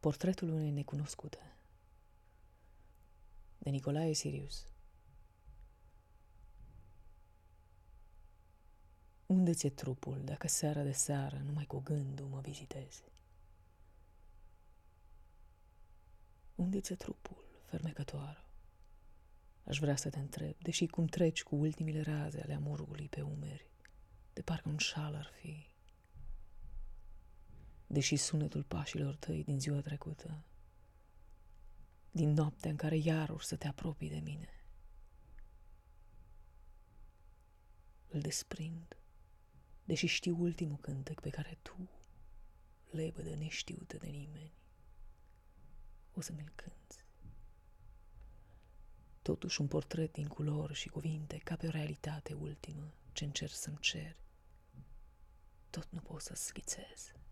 Portretul unei necunoscute de Nicolae Sirius. Unde ți-e trupul dacă seara de seară numai cu gândul mă vizitezi? Unde ți-e trupul, fermecătoară? Aș vrea să te întreb, deși cum treci cu ultimile raze ale amurgului pe umeri, de parcă un șal ar fi. Deși sunetul pașilor tăi din ziua trecută, din noaptea în care iarăși să te apropii de mine, îl desprind, deși știu ultimul cântec pe care tu, lebădă neștiută de nimeni, o să mi-l cânți. Totuși un portret din culori și cuvinte, ca pe o realitate ultimă ce încerc să-mi cer, tot nu pot să schițez.